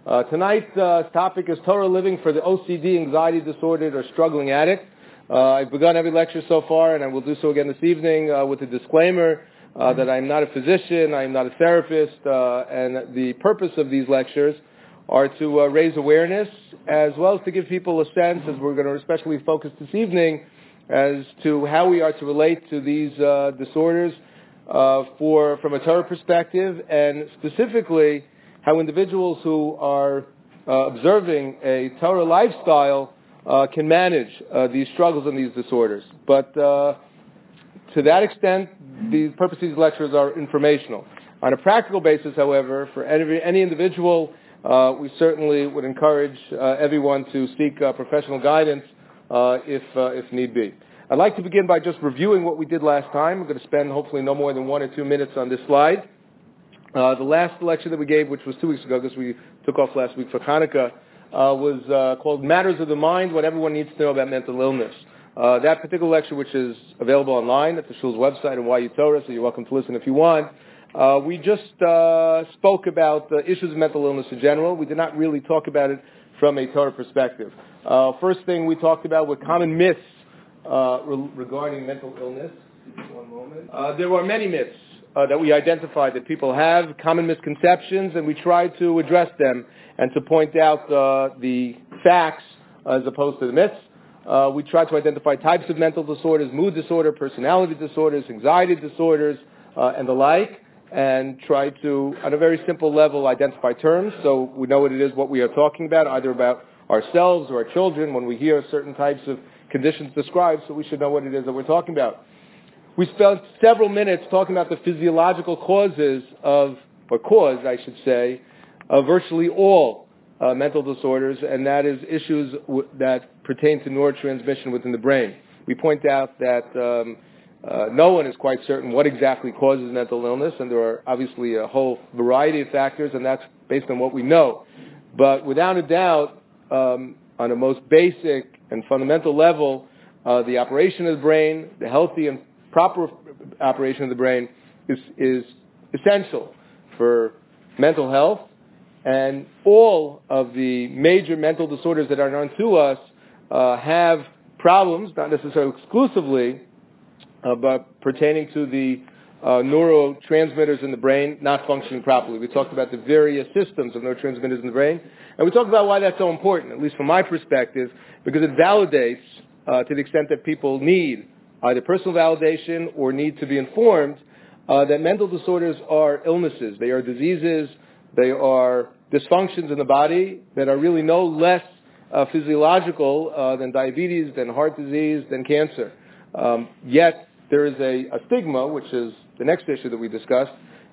Tonight's topic is Torah living for the OCD, anxiety disordered, or struggling addict. I've begun every lecture so far, and I will do so again this evening with a disclaimer that I'm not a physician, I'm not a therapist, and the purpose of these lectures are to raise awareness as well as to give people a sense, as we're going to especially focus this evening, as to how we are to relate to these disorders from a Torah perspective, and specifically how individuals who are observing a Torah lifestyle can manage these struggles and these disorders. But to that extent, the purpose of these lectures are informational. On a practical basis, however, for any individual, we certainly would encourage everyone to seek professional guidance if need be. I'd like to begin by just reviewing what we did last time. We're going to spend hopefully no more than 1 or 2 minutes on this slide. The last lecture that we gave, which was 2 weeks ago, because we took off last week for Hanukkah, was called Matters of the Mind, What Everyone Needs to Know About Mental Illness. That particular lecture, which is available online at the Shul's website and YU Torah, so you're welcome to listen if you want, we just spoke about issues of mental illness in general. We did not really talk about it from a Torah perspective. First thing we talked about were common myths regarding mental illness. One moment. There were many myths that we identified that people have, common misconceptions, and we tried to address them and to point out the facts as opposed to the myths. We tried to identify types of mental disorders, mood disorder, personality disorders, anxiety disorders, and the like, and try to, on a very simple level, identify terms so we know what it is, what we are talking about, either about ourselves or our children when we hear certain types of conditions described, so we should know what it is that we're talking about. We spent several minutes talking about the physiological causes of virtually all mental disorders, and that is issues that pertain to neurotransmission within the brain. We point out that no one is quite certain what exactly causes mental illness, and there are obviously a whole variety of factors, and that's based on what we know. But without a doubt, on a most basic and fundamental level, the operation of the brain, the healthy and proper operation of the brain is essential for mental health, and all of the major mental disorders that are known to us have problems, not necessarily exclusively, but pertaining to the neurotransmitters in the brain not functioning properly. We talked about the various systems of neurotransmitters in the brain, and we talked about why that's so important, at least from my perspective, because it validates, to the extent that people need either personal validation or need to be informed, that mental disorders are illnesses. They are diseases. They are dysfunctions in the body that are really no less physiological than diabetes, than heart disease, than cancer. Yet there is a stigma, which is the next issue that we discussed,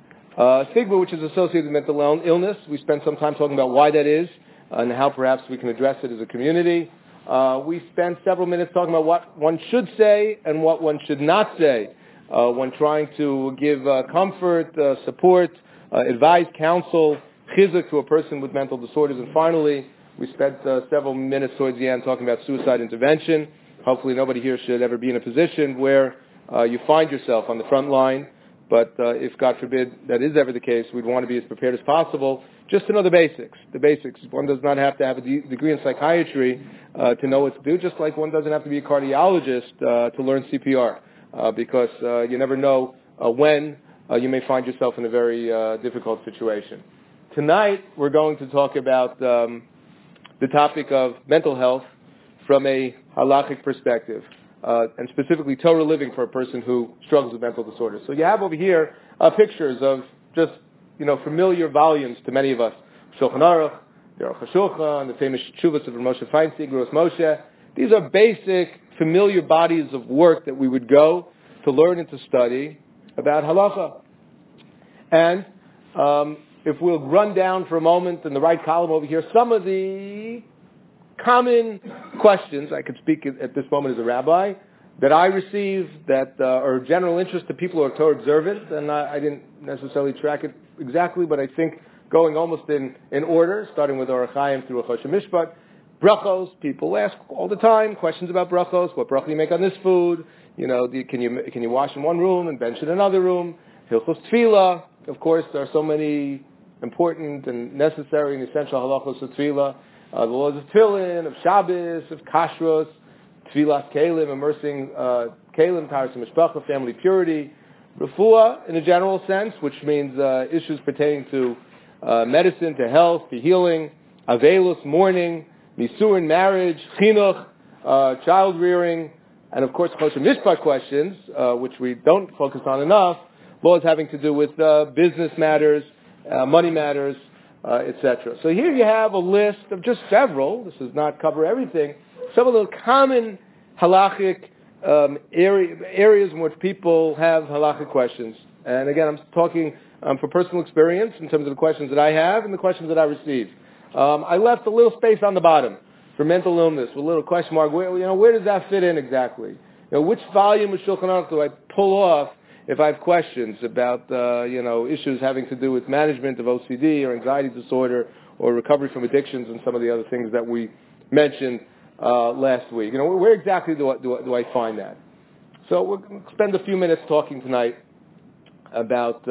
a stigma which is associated with mental illness. We spent some time talking about why that is and how perhaps we can address it as a community. We spent several minutes talking about what one should say and what one should not say when trying to give comfort, support, advice, counsel, chizuk to a person with mental disorders. And finally, we spent several minutes towards the end talking about suicide intervention. Hopefully nobody here should ever be in a position where you find yourself on the front line, but if, God forbid, that is ever the case, we'd want to be as prepared as possible just to know the basics. The basics. One does not have to have a degree in psychiatry to know what to do, just like one doesn't have to be a cardiologist to learn CPR, because you never know when you may find yourself in a very difficult situation. Tonight, we're going to talk about the topic of mental health from a halachic perspective, and specifically Torah living for a person who struggles with mental disorders. So you have over here pictures of just familiar volumes to many of us. Shulchan Aruch, the Aruch HaShulchan, the famous Tshuvos of Moshe Feinstein, Gruos Moshe. These are basic, familiar bodies of work that we would go to learn and to study about halacha. And if we'll run down for a moment in the right column over here, some of the common questions, I could speak at this moment as a rabbi, that I receive that are of general interest to people who are Torah observant, and I didn't necessarily track it exactly, but I think going almost in order, starting with Orach Chaim through Choshen Mishpat. Brachos, people ask all the time questions about brachos. What bracha you make on this food? Can you wash in one room and bench in another room? Hilchos Tefillah. Of course, there are so many important and necessary and essential halachos of tefillah. The laws of tefillin, of Shabbos, of kashrus, tefillas kelim, immersing kelim, taharas mishpacha, family purity, refuah in a general sense, which means issues pertaining to medicine, to health, to healing, avelus, mourning, nisuin, marriage, chinuch, child rearing, and of course, kosher mishpat questions, which we don't focus on enough, laws having to do with business matters, money matters, etc. So here you have a list of just several, this does not cover everything, several little common halachic areas in which people have halachic questions. And again, I'm talking for personal experience in terms of the questions that I have and the questions that I receive. I left a little space on the bottom for mental illness with a little question mark. Where does that fit in exactly? Which volume of Shulchan Aruch do I pull off if I have questions about issues having to do with management of OCD or anxiety disorder or recovery from addictions and some of the other things that we mentioned last week? Where exactly do I find that? So we'll spend a few minutes talking tonight about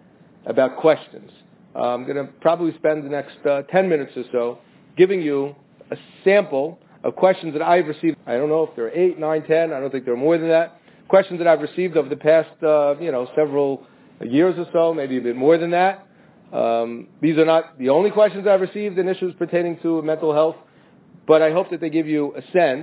questions. I'm going to probably spend the next 10 minutes or so giving you a sample of questions that I've received. I don't know if there are 8, 9, 10. I don't think there are more than that. Questions that I've received over the past, several years or so, maybe a bit more than that. These are not the only questions I've received in issues pertaining to mental health, but I hope that they give you a sense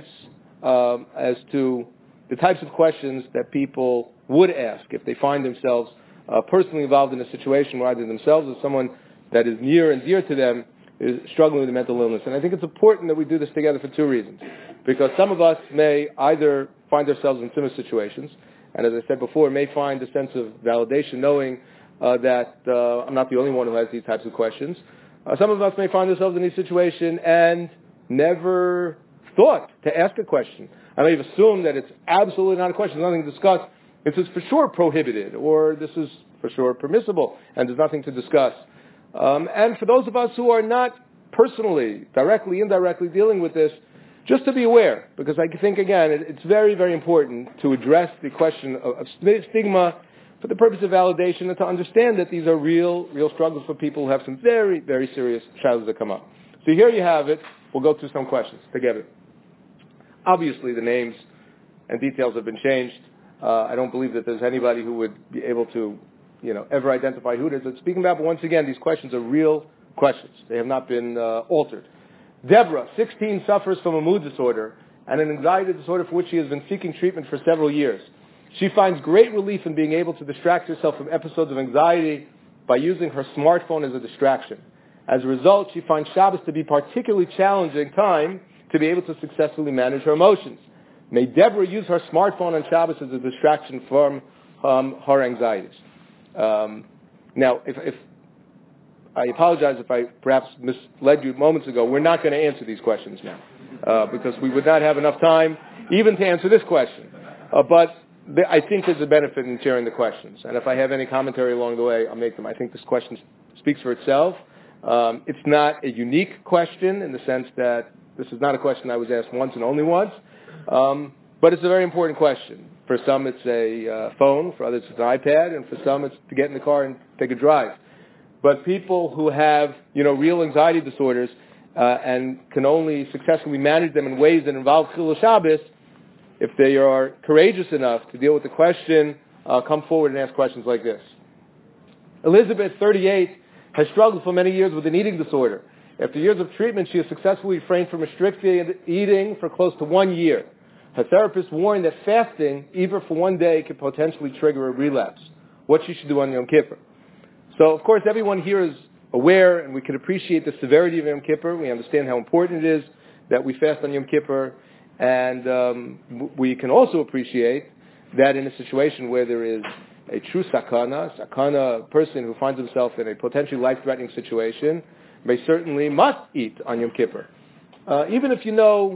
as to the types of questions that people would ask if they find themselves personally involved in a situation where either themselves or someone that is near and dear to them is struggling with a mental illness. And I think it's important that we do this together for two reasons. Because some of us may either find ourselves in similar situations, and as I said before, may find a sense of validation knowing that I'm not the only one who has these types of questions. Some of us may find ourselves in this situation and never thought to ask a question. I may have assumed that it's absolutely not a question, there's nothing to discuss. This is for sure prohibited, or this is for sure permissible, and there's nothing to discuss. And for those of us who are not personally, directly, indirectly dealing with this, just to be aware, because I think, again, it's very, very important to address the question of stigma for the purpose of validation and to understand that these are real struggles for people who have some very, very serious challenges that come up. So here you have it. We'll go through some questions together. Obviously, the names and details have been changed. I don't believe that there's anybody who would be able to, ever identify who it is that's speaking about. But once again, these questions are real questions. They have not been altered. Deborah, 16, suffers from a mood disorder and an anxiety disorder for which she has been seeking treatment for several years. She finds great relief in being able to distract herself from episodes of anxiety by using her smartphone as a distraction. As a result, she finds Shabbos to be particularly challenging time to be able to successfully manage her emotions. May Deborah use her smartphone on Shabbos as a distraction from her anxieties. Now, if I apologize if I perhaps misled you moments ago. We're not going to answer these questions now because we would not have enough time even to answer this question. But I think there's a benefit in sharing the questions. And if I have any commentary along the way, I'll make them. I think this question speaks for itself. It's not a unique question in the sense that this is not a question I was asked once and only once. But it's a very important question. For some, it's a phone. For others, it's an iPad. And for some, it's to get in the car and take a drive. But people who have, real anxiety disorders and can only successfully manage them in ways that involve Chilul Shabbos, if they are courageous enough to deal with the question, come forward and ask questions like this. Elizabeth, 38, has struggled for many years with an eating disorder. After years of treatment, she has successfully refrained from restricted eating for close to 1 year. Her therapist warned that fasting, even for 1 day, could potentially trigger a relapse. What she should do on Yom Kippur. So, of course, everyone here is aware, and we can appreciate the severity of Yom Kippur. We understand how important it is that we fast on Yom Kippur. And we can also appreciate that in a situation where there is a true sakana person who finds himself in a potentially life-threatening situation, may certainly must eat on Yom Kippur. Even if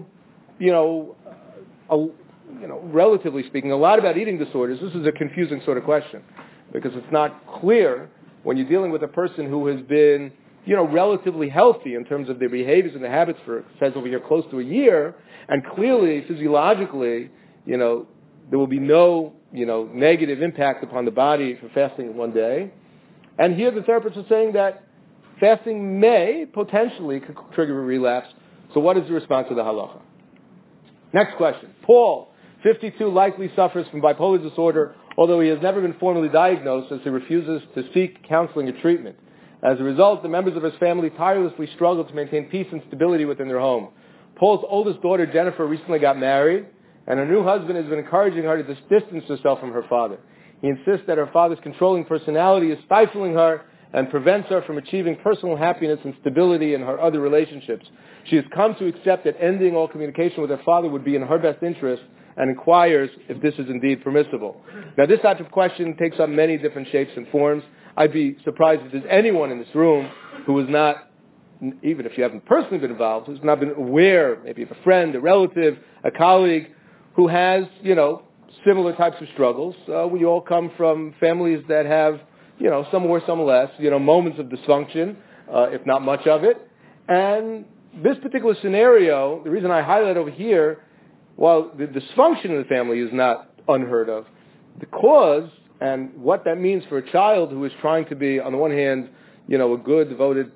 relatively speaking, a lot about eating disorders, this is a confusing sort of question because it's not clear when you're dealing with a person who has been, relatively healthy in terms of their behaviors and their habits for, it says over here, close to a year, and clearly, physiologically, there will be no, negative impact upon the body for fasting 1 day. And here the therapist is saying that fasting may potentially trigger a relapse. So what is the response to the halacha? Next question. Paul, 52, likely suffers from bipolar disorder, although he has never been formally diagnosed, as he refuses to seek counseling or treatment. As a result, the members of his family tirelessly struggle to maintain peace and stability within their home. Paul's oldest daughter, Jennifer, recently got married, and her new husband has been encouraging her to distance herself from her father. He insists that her father's controlling personality is stifling her and prevents her from achieving personal happiness and stability in her other relationships. She has come to accept that ending all communication with her father would be in her best interest and inquires if this is indeed permissible. Now, this type of question takes on many different shapes and forms. I'd be surprised if there's anyone in this room who is not, even if you haven't personally been involved, who's not been aware, maybe of a friend, a relative, a colleague, who has, similar types of struggles. We all come from families that have, some more, some less, moments of dysfunction, if not much of it. And this particular scenario, the reason I highlight over here, while the dysfunction in the family is not unheard of, the cause and what that means for a child who is trying to be, on the one hand, a good, devoted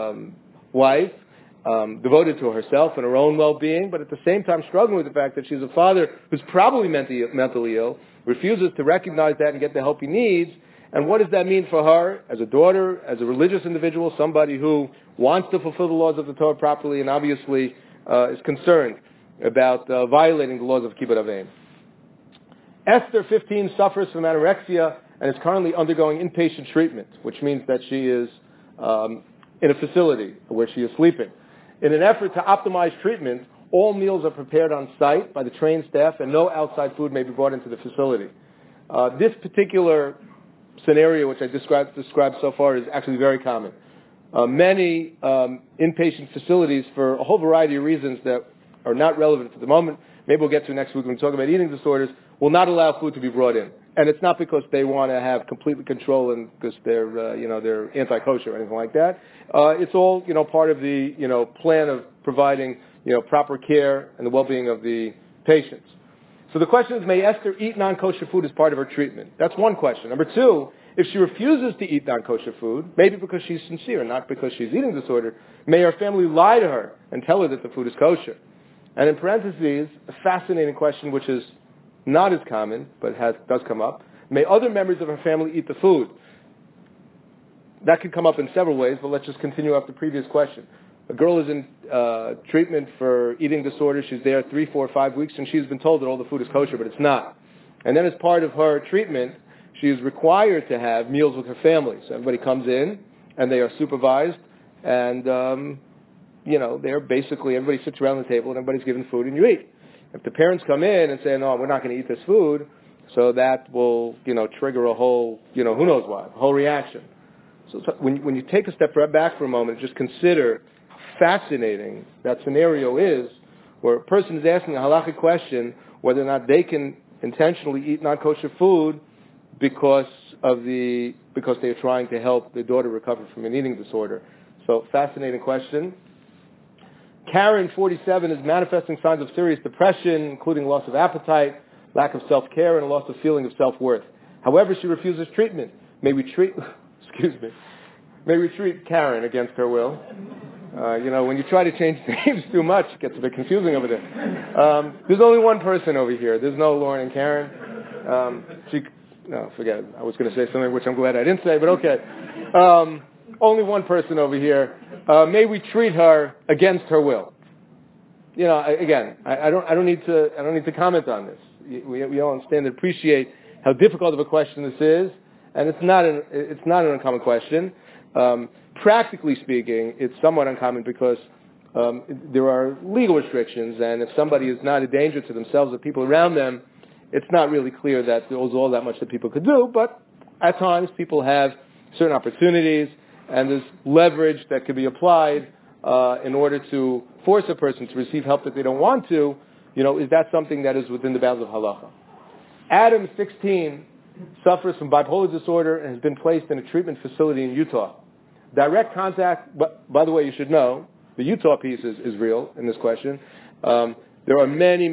wife, devoted to herself and her own well-being, but at the same time struggling with the fact that she's a father who's probably mentally ill, refuses to recognize that and get the help he needs. And what does that mean for her as a daughter, as a religious individual, somebody who wants to fulfill the laws of the Torah properly and obviously is concerned about violating the laws of Kibbut Avim. Esther, 15, suffers from anorexia and is currently undergoing inpatient treatment, which means that she is in a facility where she is sleeping. In an effort to optimize treatment, all meals are prepared on site by the trained staff and no outside food may be brought into the facility. This particular scenario, which I described so far, is actually very common. Many inpatient facilities, for a whole variety of reasons that are not relevant at the moment, maybe we'll get to next week when we talk about eating disorders, will not allow food to be brought in. And it's not because they want to have complete control and because they're anti-kosher or anything like that. It's all, part of the, plan of providing, proper care and the well-being of the patients. So the question is, may Esther eat non-kosher food as part of her treatment? That's one question. Number two, if she refuses to eat non-kosher food, maybe because she's sincere, not because she's eating disorder, may her family lie to her and tell her that the food is kosher? And in parentheses, a fascinating question which is not as common, but does come up. May other members of her family eat the food? That could come up in several ways, but let's just continue up the previous question. A girl is in treatment for eating disorder. She's there 3, 4, 5 weeks, and she's been told that all the food is kosher, but it's not. And then as part of her treatment, she is required to have meals with her family. So everybody comes in, and they are supervised, and, they're basically, everybody sits around the table, and everybody's given food, and you eat. If the parents come in and say, no, we're not going to eat this food, so that will, trigger a whole, who knows what, a whole reaction. So when you take a step back for a moment, just consider how fascinating that scenario is, where a person is asking a halakhic question whether or not they can intentionally eat non-kosher food because they are trying to help their daughter recover from an eating disorder. So, fascinating question. Karen, 47, is manifesting signs of serious depression, including loss of appetite, lack of self-care, and a loss of feeling of self-worth. However, she refuses treatment. May we treat Karen against her will. When you try to change names too much, it gets a bit confusing over there. There's only one person over here. There's no Lauren and Karen. No, forget it. I was going to say something which I'm glad I didn't say, but okay. Only one person over here. May we treat her against her will? Again, I don't need to comment on this. We all understand and appreciate how difficult of a question this is, and it's not an uncommon question. Practically speaking, it's somewhat uncommon because there are legal restrictions, and if somebody is not a danger to themselves or people around them, it's not really clear that there was all that much that people could do. But at times, people have certain opportunities, and there's leverage that could be applied in order to force a person to receive help that they don't want to. Is that something that is within the bounds of halacha? Adam, 16, suffers from bipolar disorder and has been placed in a treatment facility in Utah. Direct contact, by the way, you should know, the Utah piece is real in this question. There are many,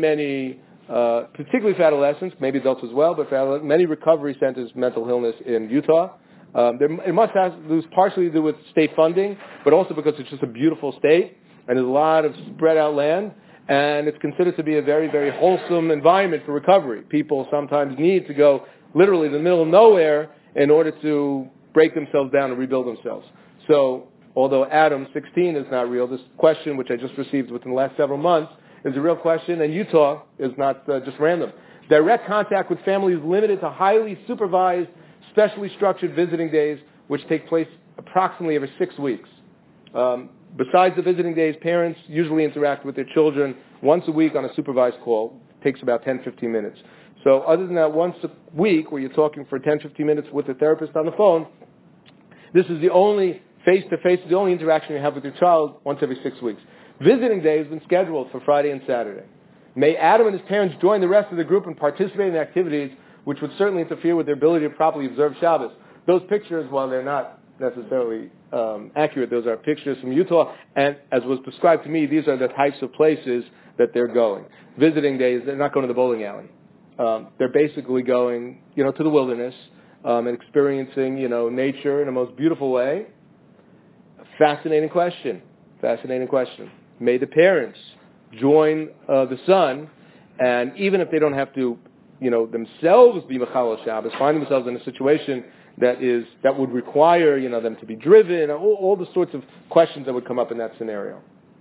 particularly for adolescents, maybe adults as well, but for many recovery centers, mental illness in Utah. It must have partially to do with state funding, but also because it's just a beautiful state, and there's a lot of spread out land, and it's considered to be a very, very wholesome environment for recovery. People sometimes need to go literally to the middle of nowhere in order to break themselves down and rebuild themselves. So, although Adam 16 is not real, this question, which I just received within the last several months, is a real question, and Utah is not just random. Direct contact with family is limited to highly supervised, specially structured visiting days, which take place approximately every 6 weeks. Besides the visiting days, parents usually interact with their children once a week on a supervised call. It takes about 10-15 minutes. So other than that once a week where you're talking for 10-15 minutes with a therapist on the phone, this is the only face-to-face, the only interaction you have with your child once every 6 weeks. Visiting day has been scheduled for Friday and Saturday. May Adam and his parents join the rest of the group and participate in activities which would certainly interfere with their ability to properly observe Shabbos. Those pictures, while they're not necessarily accurate, those are pictures from Utah, and as was described to me, these are the types of places that they're going. Visiting days, they're not going to the bowling alley. They're basically going, to the wilderness and experiencing, nature in the most beautiful way. Fascinating question. May the parents join the son, and even if they don't have to, themselves be Mechalel Shabbos, find themselves in a situation that would require, them to be driven, all the sorts of questions that would come up in that scenario.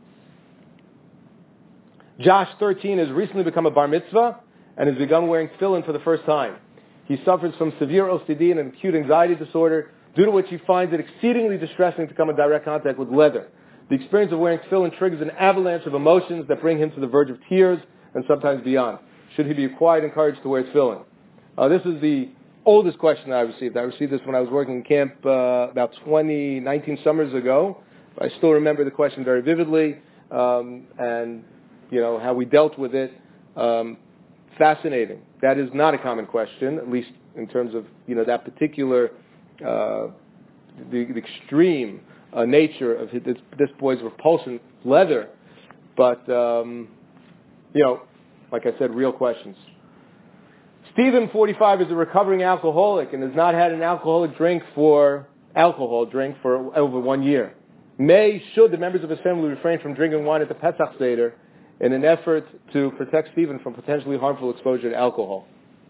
Josh, 13, has recently become a bar mitzvah and has begun wearing tefillin for the first time. He suffers from severe OCD and an acute anxiety disorder, due to which he finds it exceedingly distressing to come in direct contact with leather. The experience of wearing tefillin triggers an avalanche of emotions that bring him to the verge of tears and sometimes beyond. Should he be required and encouraged to wear tefillin? This is the oldest question that I received. I received this when I was working in camp about 19 summers ago. I still remember the question very vividly, and how we dealt with it. Fascinating. That is not a common question, at least in terms of that particular the extreme nature of this boy's repulsion leather. But like I said, real questions. Stephen, 45, is a recovering alcoholic and has not had an alcohol drink for over 1 year. Should the members of his family refrain from drinking wine at the Pesach Seder in an effort to protect Stephen from potentially harmful exposure to alcohol?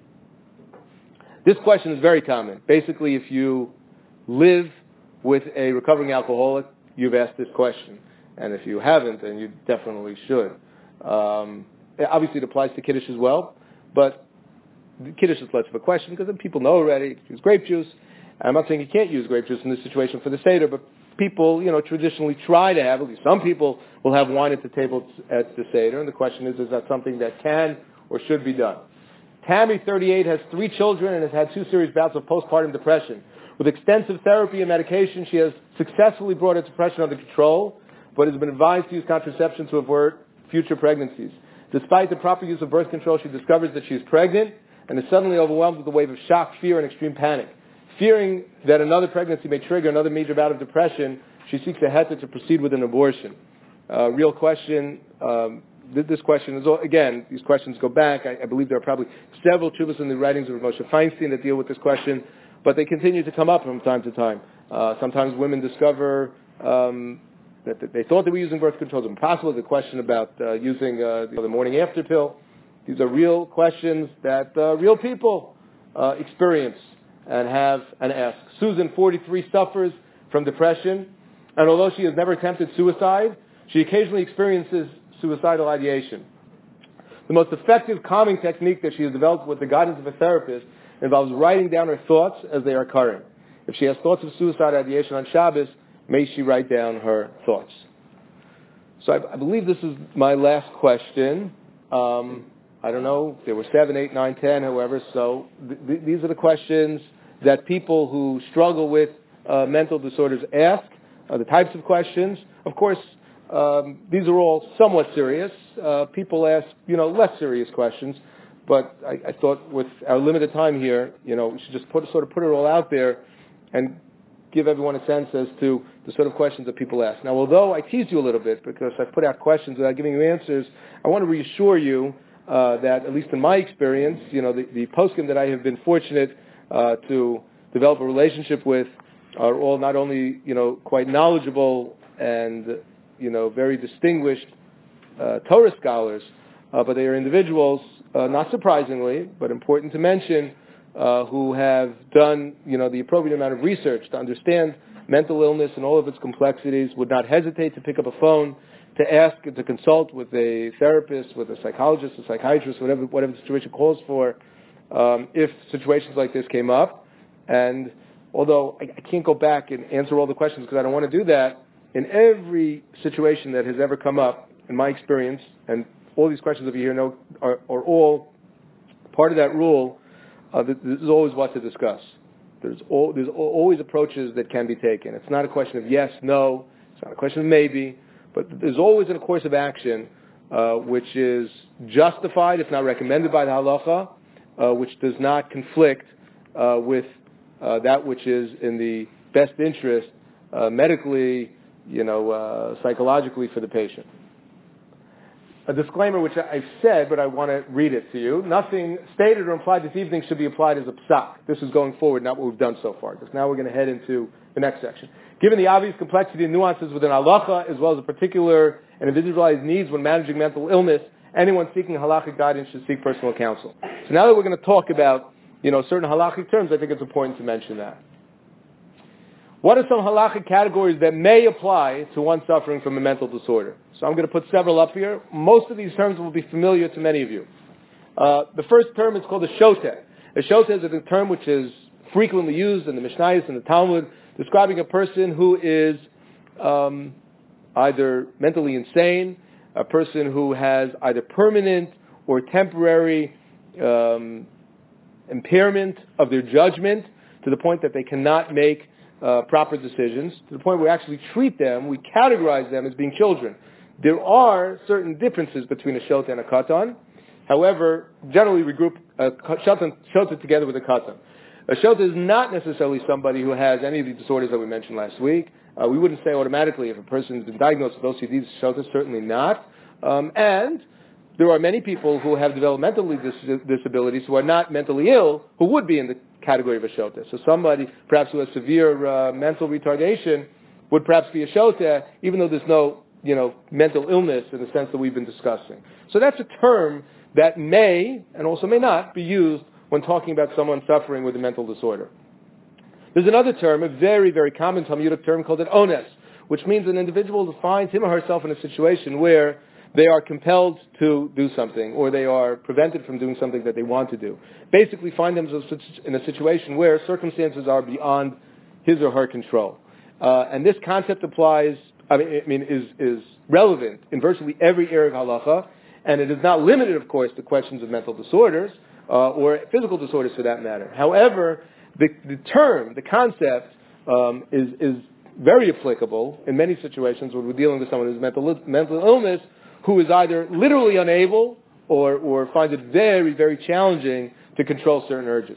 This question is very common. Basically, if you live with a recovering alcoholic, you've asked this question. And if you haven't, then you definitely should. Obviously, it applies to Kiddush as well, but Kiddush is less of a question because then people know already you can use grape juice. I'm not saying you can't use grape juice in this situation for the Seder, but people, traditionally try to have, at least some people will have wine at the table at the Seder, and the question is that something that can or should be done? Tammy, 38, has 3 children and has had 2 serious bouts of postpartum depression. With extensive therapy and medication, she has successfully brought her depression under control, but has been advised to use contraception to avert future pregnancies. Despite the proper use of birth control, she discovers that she is pregnant and is suddenly overwhelmed with a wave of shock, fear, and extreme panic. Fearing that another pregnancy may trigger another major bout of depression, she seeks a heter to proceed with an abortion. Real question. This question is, again, these questions go back. I believe there are probably several tshuvos in the writings of Moshe Feinstein that deal with this question, but they continue to come up from time to time. Sometimes women discover that they thought they were using birth control. It's impossible. The question about using the morning after pill. These are real questions that real people experience and have and ask. Susan, 43, suffers from depression, and although she has never attempted suicide, she occasionally experiences suicidal ideation. The most effective calming technique that she has developed with the guidance of a therapist involves writing down her thoughts as they are occurring. If she has thoughts of suicide ideation on Shabbos, may she write down her thoughts. So I believe this is my last question. I don't know, there were 7, 8, 9, 10, however, so these are the questions that people who struggle with mental disorders ask, the types of questions. Of course, these are all somewhat serious. People ask, less serious questions, but I thought with our limited time here, we should just put it all out there and give everyone a sense as to the sort of questions that people ask. Now, although I teased you a little bit because I put out questions without giving you answers, I want to reassure you that, at least in my experience, the poskim that I have been fortunate to develop a relationship with are all not only, quite knowledgeable and, very distinguished Torah scholars, but they are individuals, not surprisingly, but important to mention, who have done, the appropriate amount of research to understand mental illness and all of its complexities, would not hesitate to pick up a phone, to ask, to consult with a therapist, with a psychologist, a psychiatrist, whatever the situation calls for, if situations like this came up. And although I can't go back and answer all the questions because I don't want to do that, in every situation that has ever come up, in my experience, and all these questions that you hear are all part of that rule, this is always what to discuss. There's always approaches that can be taken. It's not a question of yes, no. It's not a question of maybe. But there's always a course of action which is justified, if not recommended by the halacha, which does not conflict with that which is in the best interest medically, psychologically for the patient. A disclaimer which I've said, but I want to read it to you. Nothing stated or implied this evening should be applied as a psak. This is going forward, not what we've done so far. Because now we're going to head into the next section. Given the obvious complexity and nuances within halacha, as well as the particular and individualized needs when managing mental illness, anyone seeking halachic guidance should seek personal counsel. So now that we're going to talk about, certain halachic terms, I think it's important to mention that. What are some halachic categories that may apply to one suffering from a mental disorder? So I'm going to put several up here. Most of these terms will be familiar to many of you. The first term is called a shoteh. A shoteh is a term which is frequently used in the Mishnayos and the Talmud, describing a person who is either mentally insane, a person who has either permanent or temporary impairment of their judgment to the point that they cannot make proper decisions, to the point where we actually treat them, we categorize them as being children. There are certain differences between a shoteh and a katan. However, generally we group a shoteh together with a katan. A shoteh is not necessarily somebody who has any of the disorders that we mentioned last week. We wouldn't say automatically if a person has been diagnosed with OCD, shoteh, certainly not. And there are many people who have developmental disabilities who are not mentally ill who would be in the category of a shoteh. So somebody perhaps who has severe mental retardation would perhaps be a shoteh, even though there's no mental illness in the sense that we've been discussing. So that's a term that may and also may not be used when talking about someone suffering with a mental disorder. There's another term, a very, very common Talmudic term called an ones, which means an individual finds him or herself in a situation where they are compelled to do something, or they are prevented from doing something that they want to do. Basically find themselves in a situation where circumstances are beyond his or her control. And this concept applies, is relevant in virtually every area of halacha, and it is not limited, of course, to questions of mental disorders, or physical disorders for that matter. However, the term, the concept, is very applicable in many situations when we're dealing with someone who's mental illness, who is either literally unable or finds it very, very challenging to control certain urges.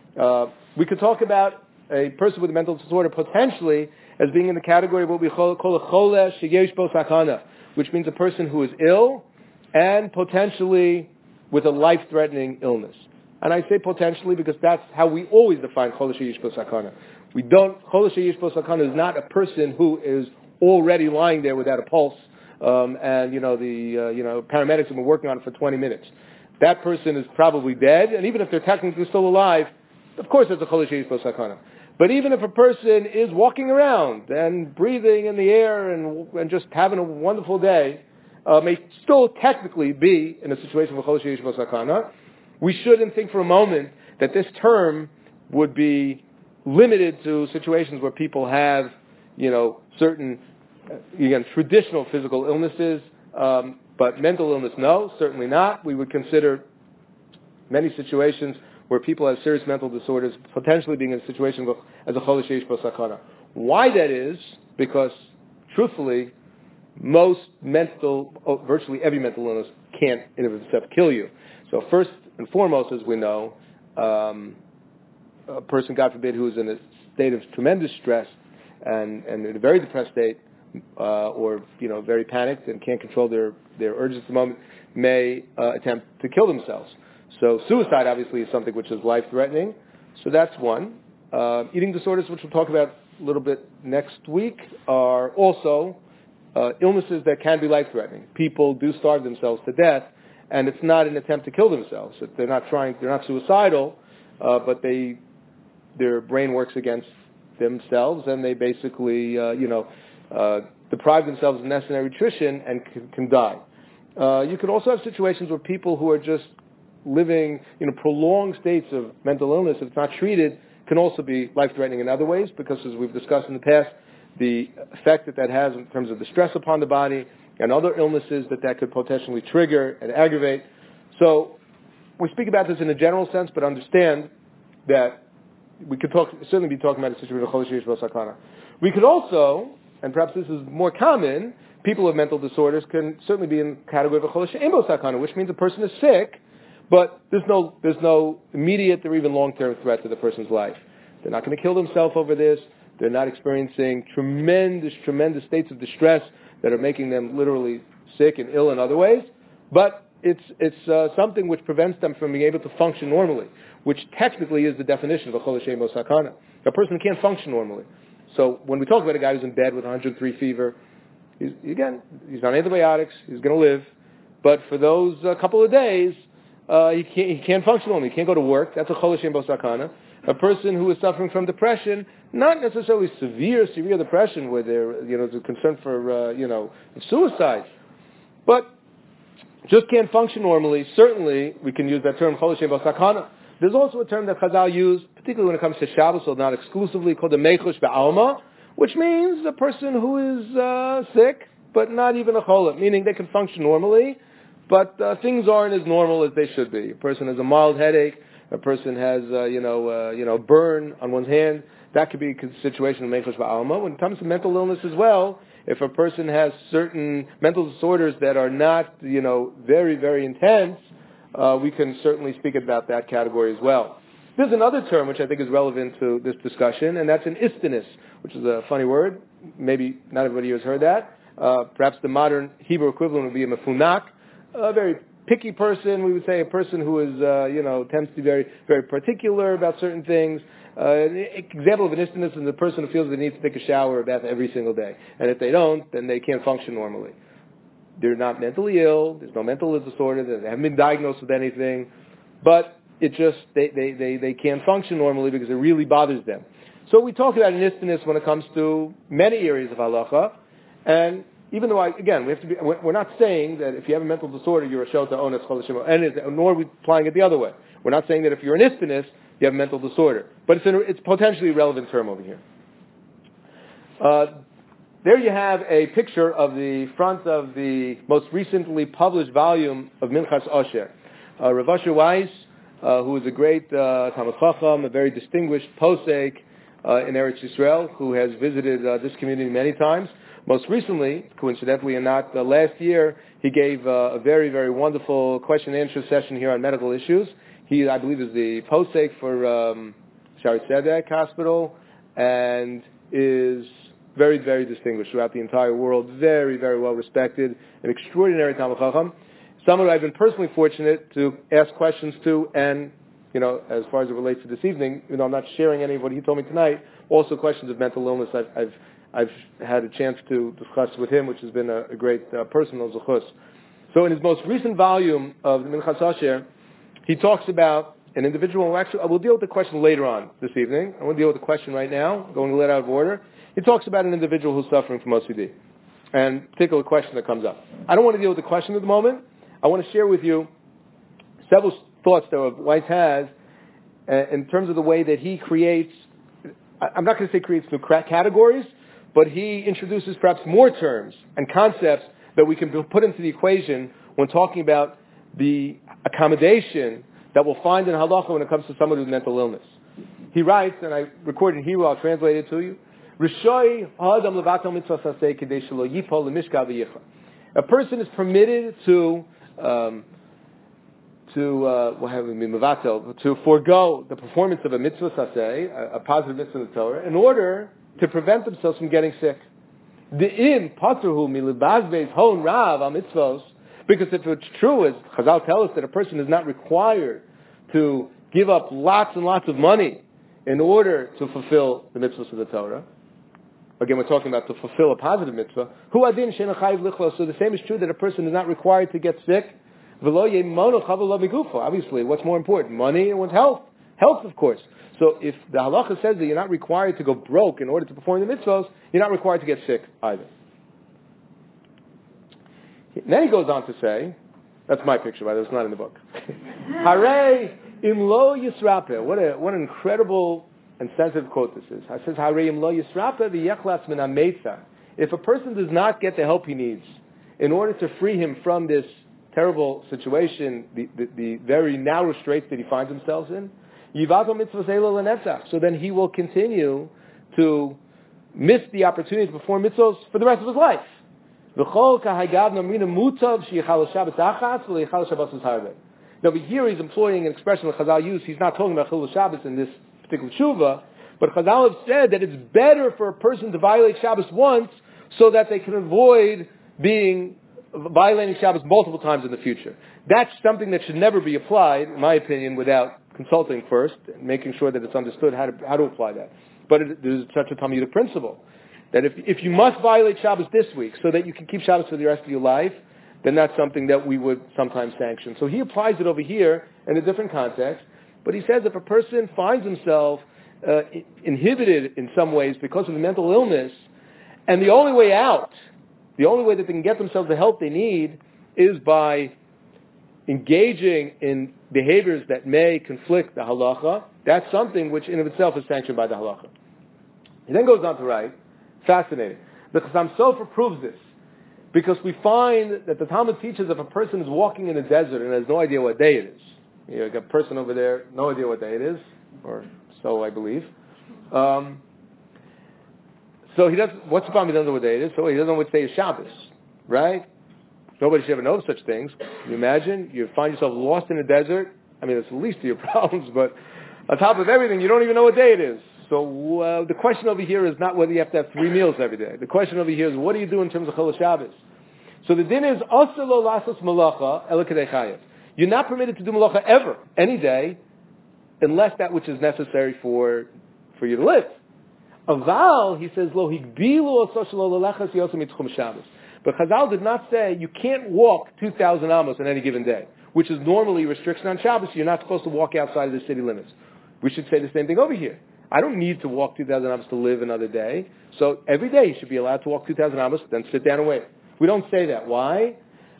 We could talk about a person with a mental disorder potentially as being in the category of what we call a choleh sheyesh bo sakana, which means a person who is ill and potentially with a life-threatening illness. And I say potentially because that's how we always define choleh sheyesh bo sakana. Choleh sheyesh bo sakana is not a person who is already lying there without a pulse, and the paramedics have been working on it for 20 minutes. That person is probably dead, and even if they're technically still alive, of course there's a choleh sheyesh bo sakana. But even if a person is walking around and breathing in the air and just having a wonderful day, may still technically be in a situation of choleh sheyesh bo sakana, we shouldn't think for a moment that this term would be limited to situations where people have, certain, traditional physical illnesses, but mental illness, no, certainly not. We would consider many situations where people have serious mental disorders potentially being in a situation as a choleh sheyesh bo sakana. Why that is? Because, truthfully, virtually every mental illness can't in and of itself kill you. So first and foremost, as we know, a person, God forbid, who is in a state of tremendous stress and in a very depressed state, or very panicked and can't control their urges at the moment, may attempt to kill themselves. So suicide obviously is something which is life-threatening. So that's one. Eating disorders, which we'll talk about a little bit next week, are also illnesses that can be life-threatening. People do starve themselves to death, and it's not an attempt to kill themselves. They're not suicidal, but their brain works against themselves, and they basically, deprive themselves of necessary nutrition and can die. You could also have situations where people who are just living, prolonged states of mental illness, if it's not treated, can also be life-threatening in other ways, because as we've discussed in the past, the effect that has in terms of the stress upon the body and other illnesses that could potentially trigger and aggravate. So we speak about this in a general sense, but understand that we could certainly be talking about a situation of Chol Sheish Bo Sakana. We could also, and perhaps this is more common, people with mental disorders can certainly be in the category of a Chol She'ein Bo Sakana, which means a person is sick, but there's no immediate or even long-term threat to the person's life. They're not going to kill themselves over this. They're not experiencing tremendous states of distress that are making them literally sick and ill in other ways. But it's something which prevents them from being able to function normally, which technically is the definition of a Chol She'ein Bo Sakana. A person can't function normally. So when we talk about a guy who's in bed with 103 fever, he's on antibiotics, he's going to live. But for those couple of days, he can't function normally. He can't go to work. That's a Chol She'ein Bo Sakana. A person who is suffering from depression, not necessarily severe depression where there's a concern for, suicide, but just can't function normally. Certainly, we can use that term, Chol She'ein Bo Sakana. There's also a term that Chazal use, particularly when it comes to Shabbos, so not exclusively, called the Mechush Ba'alma, which means a person who is sick, but not even a cholet, meaning they can function normally, but things aren't as normal as they should be. A person has a mild headache, a person has, burn on one's hand. That could be a situation of Mechush Ba'alma. When it comes to mental illness as well, if a person has certain mental disorders that are not, very, very intense, we can certainly speak about that category as well. There's another term which I think is relevant to this discussion, and that's an istinus, which is a funny word. Maybe not everybody has heard that. Perhaps the modern Hebrew equivalent would be a mefunak, a very picky person. We would say a person who is, tends to be very, very particular about certain things. An example of an istinus is a person who feels they need to take a shower or a bath every single day, and if they don't, then they can't function normally. They're not mentally ill. There's no mental disorder. They haven't been diagnosed with anything, but it just they can't function normally because it really bothers them. So we talk about an istinus when it comes to many areas of halacha, and even though we're not saying that if you have a mental disorder you're a shota ones chol she'ein, nor are we applying it the other way. We're not saying that if you're an istinus you have a mental disorder, but it's potentially a relevant term over here. There you have a picture of the front of the most recently published volume of Minchas Osher. Rav Asher Weiss, who is a great Talmid Chacham, a very distinguished posek in Eretz Yisrael, who has visited this community many times. Most recently, coincidentally or not, last year, he gave a very, very wonderful question and answer session here on medical issues. He, I believe, is the posek for Shari Tzedek Hospital, and is very, very distinguished throughout the entire world. Very, very well respected. An extraordinary Talmid Chacham. Someone who I've been personally fortunate to ask questions to, and, as far as it relates to this evening, I'm not sharing any of what he told me tonight, also questions of mental illness I've had a chance to discuss with him, which has been a great personal zechus. So in his most recent volume of the Minchas Osher, he talks about an individual. Actually, we'll deal with the question later on this evening. I want to deal with the question right now, going a little out of order. He talks about an individual who's suffering from OCD, and a particular question that comes up. I don't want to deal with the question at the moment. I want to share with you several thoughts that Weiss has in terms of the way that he creates, I'm not going to say creates new categories, but he introduces perhaps more terms and concepts that we can put into the equation when talking about the accommodation that we'll find in halacha when it comes to someone with mental illness. He writes, and I recorded in Hebrew, I'll translate it to you. A person is permitted to forego the performance of a mitzvah saseh, a positive mitzvah in the Torah, in order to prevent themselves from getting sick. Because if it's true, as Chazal tell us, that a person is not required to give up lots and lots of money in order to fulfill the mitzvahs of the Torah. Again, we're talking about to fulfill a positive mitzvah. Hu adin she'eino chayiv lichlos. So the same is true that a person is not required to get sick. V'lo yeimono chava lo migufo. Obviously, what's more important, money and one's health? Health, of course. So if the halacha says that you're not required to go broke in order to perform the mitzvahs, you're not required to get sick either. Then he goes on to say, that's my picture, by the way, it's not in the book. Hare imlo yisrape. What an incredible and sensitive quote this is. It says, Hare imlo yisrape v'yechlas min hameitza. If a person does not get the help he needs in order to free him from this terrible situation, the very narrow straits that he finds himself in, yivato mitzvah seilo lenetzach. So then he will continue to miss the opportunity to perform mitzvahs for the rest of his life. Now, over here he's employing an expression that Chazal used. He's not talking about Chilul Shabbos in this particular tshuva, but Chazal have said that it's better for a person to violate Shabbos once so that they can avoid violating Shabbos multiple times in the future. That's something that should never be applied, in my opinion, without consulting first and making sure that it's understood how to apply that. But there's such a Talmudic principle that if you must violate Shabbos this week so that you can keep Shabbos for the rest of your life, then that's something that we would sometimes sanction. So he applies it over here in a different context, but he says if a person finds himself inhibited in some ways because of a mental illness, and the only way out, the only way that they can get themselves the help they need is by engaging in behaviors that may conflict the halacha, that's something which in of itself is sanctioned by the halacha. He then goes on to write, fascinating, the Chassam Sofer proves this, because we find that the Talmud teaches if a person is walking in the desert and has no idea what day it is. You got a person over there, no idea what day it is, or so I believe. So he doesn't, what's the problem? He doesn't know what day it is, so he doesn't know which day is Shabbos, right? Nobody should ever know such things. Can you imagine? You find yourself lost in the desert. I mean, it's the least of your problems, but on top of everything, you don't even know what day it is. So the question over here is not whether you have to have 3 meals every day. The question over here is, what do you do in terms of Chilul Shabbos? So the din is, Asur lo lasos malacha ela kedei chayev. You're not permitted to do malacha ever, any day, unless that which is necessary for you to live. Aval, he says, lo higbilu asoshe lo lelechas yosem mitchum Shabbos. But Chazal did not say you can't walk 2,000 amos on any given day, which is normally a restriction on Shabbos. You're not supposed to walk outside of the city limits. We should say the same thing over here. I don't need to walk 2,000 amos to live another day. So every day you should be allowed to walk 2,000 amos, then sit down and wait. We don't say that. Why?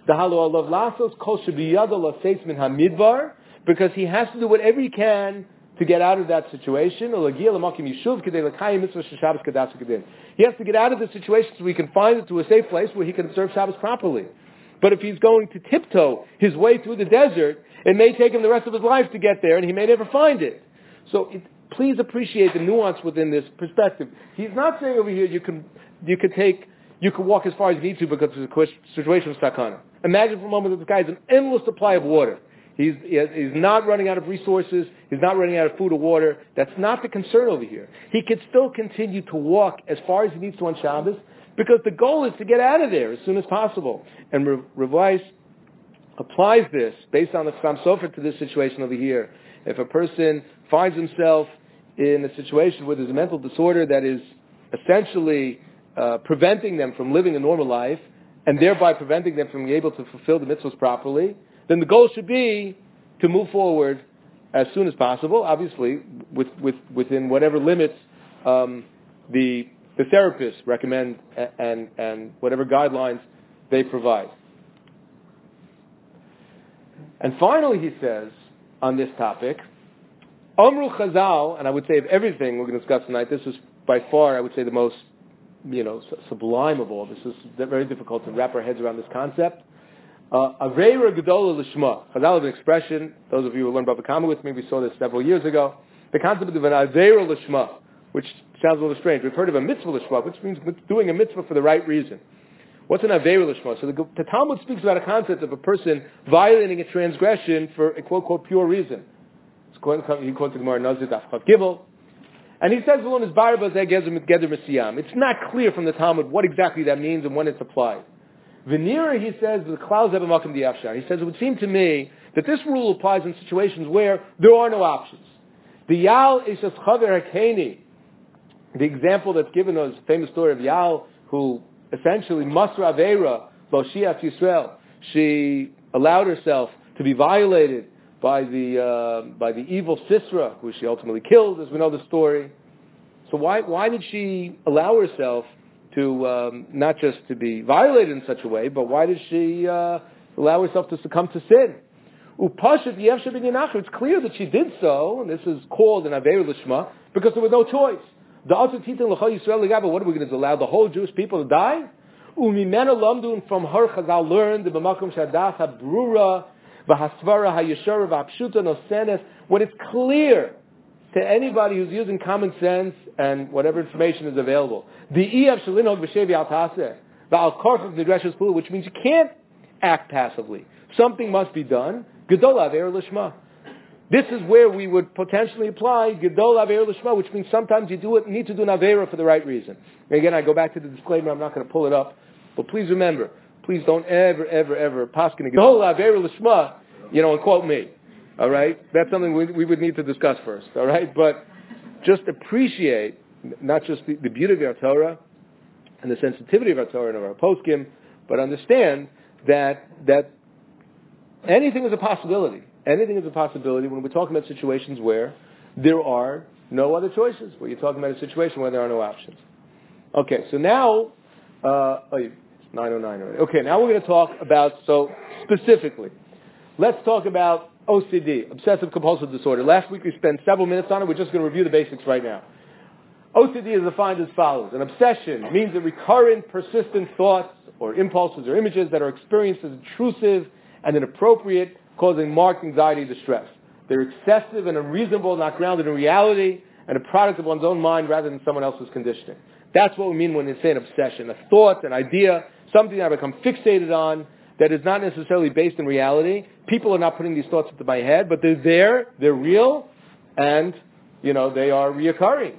Because he has to do whatever he can to get out of that situation. He has to get out of the situation so he can find it to a safe place where he can observe Shabbos properly. But if he's going to tiptoe his way through the desert, it may take him the rest of his life to get there, and he may never find it. So please appreciate the nuance within this perspective. He's not saying over here you can walk as far as you need to because it's a situation of sakana. Imagine for a moment that this guy has an endless supply of water. He's not running out of resources. He's not running out of food or water. That's not the concern over here. He could still continue to walk as far as he needs to on Shabbos because the goal is to get out of there as soon as possible. And Rav Weiss applies this based on the Chassam Sofer to this situation over here. If a person finds himself in a situation where there's a mental disorder that is essentially preventing them from living a normal life and thereby preventing them from being able to fulfill the mitzvahs properly, then the goal should be to move forward as soon as possible, obviously within whatever limits the therapists recommend and whatever guidelines they provide. And finally, he says on this topic, Amru Chazal, and I would say of everything we're going to discuss tonight, this is by far, I would say, the most sublime of all. This is very difficult to wrap our heads around this concept. Aveira Gedola Lishma. Chazal is an expression, those of you who learned Bava Kama with me, we saw this several years ago. The concept of an Aveira Lishma, which sounds a little strange. We've heard of a mitzvah Lishma, which means doing a mitzvah for the right reason. What's an Aveira Lishma? So the Talmud speaks about a concept of a person violating a transgression for a quote, pure reason. He quotes the Gemara Nazir Daf Chav Gimel. And he says, it's not clear from the Talmud what exactly that means and when it's applied. Venera, he says, he says, it would seem to me that this rule applies in situations where there are no options. The Yal Ishes Chaver Hakeni, the example that's given us, the famous story of Yal, who essentially Masra Aveira, Loshiat Yisrael, she allowed herself to be violated by the evil Sisera, who she ultimately killed, as we know the story. So why did she allow herself to not just to be violated in such a way, but why did she allow herself to succumb to sin? It's clear that she did so, and this is called an Aveir Lishma, because there was no choice. What are we going to do? Allow the whole Jewish people to die? From her Chazal learned the b'makom shadas habrura v'hasvara hayeshara v'apshuta nosenes. When it's clear to anybody who's using common sense and whatever information is available, the iyaf shalinog b'shevi al taseh v'al korchak nidreshes pulu, which means you can't act passively. Something must be done. Gedol Aveir Lishma. This is where we would potentially apply Gedol Aveir Lishma, which means sometimes you need to do an Aveira for the right reason. And again, I go back to the disclaimer, I'm not going to pull it up, but please remember, please don't ever paskin Gedol Aveir Lishma, and quote me. All right? That's something we would need to discuss first. All right? But just appreciate not just the beauty of our Torah and the sensitivity of our Torah and of our poskim, but understand that anything is a possibility. Anything is a possibility when we're talking about situations where there are no other choices, where you're talking about a situation where there are no options. Okay, so now, it's 9:09 already. Okay, now we're going to talk about, so specifically, let's talk about OCD, obsessive compulsive disorder. Last week we spent several minutes on it. We're just going to review the basics right now. OCD is defined as follows. An obsession means a recurrent, persistent thoughts or impulses or images that are experienced as intrusive and inappropriate, causing marked anxiety and distress. They're excessive and unreasonable, not grounded in reality, and a product of one's own mind rather than someone else's conditioning. That's what we mean when we say an obsession. A thought, an idea, something that I become fixated on that is not necessarily based in reality. People are not putting these thoughts into my head, but they're there, they're real, and, they are reoccurring.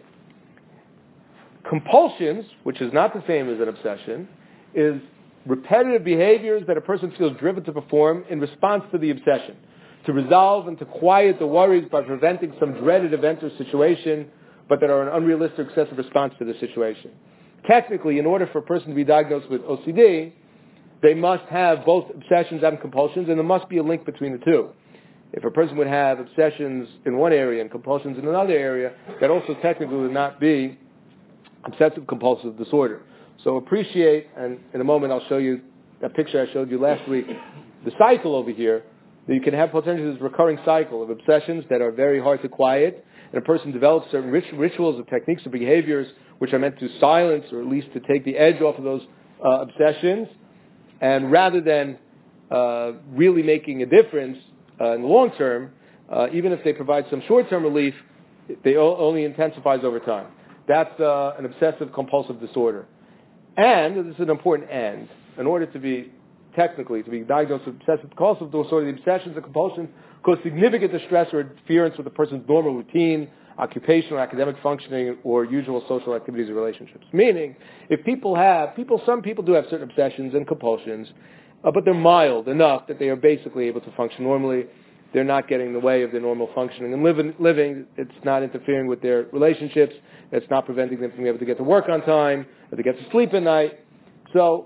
Compulsions, which is not the same as an obsession, is repetitive behaviors that a person feels driven to perform in response to the obsession, to resolve and to quiet the worries by preventing some dreaded event or situation, but that are an unrealistic, excessive response to the situation. Technically, in order for a person to be diagnosed with OCD, they must have both obsessions and compulsions, and there must be a link between the two. If a person would have obsessions in one area and compulsions in another area, that also technically would not be obsessive compulsive disorder. So appreciate, and in a moment I'll show you that picture I showed you last week, the cycle over here, that you can have potentially this recurring cycle of obsessions that are very hard to quiet, and a person develops certain rituals or techniques or behaviors which are meant to silence or at least to take the edge off of those obsessions, and rather than really making a difference in the long term, even if they provide some short-term relief, they only intensifies over time. That's an obsessive compulsive disorder. And, this is an important and, in order to be diagnosed with obsessive compulsive disorder, the obsessions and compulsions cause significant distress or interference with the person's normal routine, occupational, academic functioning, or usual social activities or relationships. Meaning, if some people do have certain obsessions and compulsions, but they're mild enough that they are basically able to function normally. They're not getting in the way of their normal functioning and living. It's not interfering with their relationships. It's not preventing them from being able to get to work on time or to get to sleep at night. So,